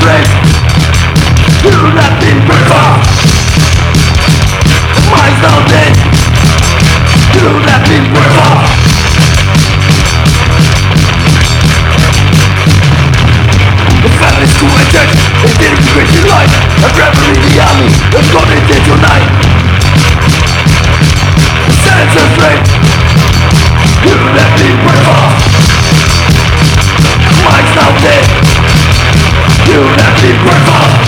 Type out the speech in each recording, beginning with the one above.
rape. You have been performed. Minds now dead. You have been performed. The family's too intense. They didn't regret your life. A rebel in the army. They're gonna take your night. The sentence of rape. You have been performed. Minds now dead. You have been performed.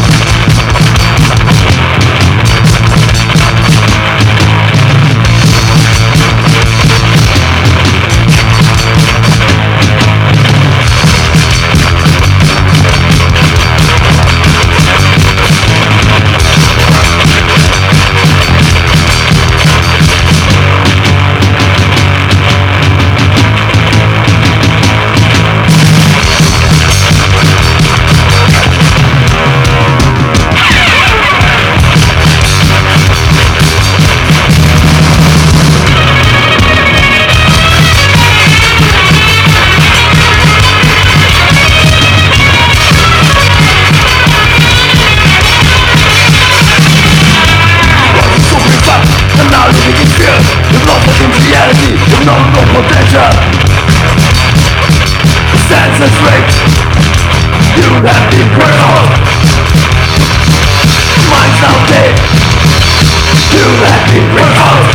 You've known no potential. Senseless rape. You have been crippled. Minds now dead. You have been crippled.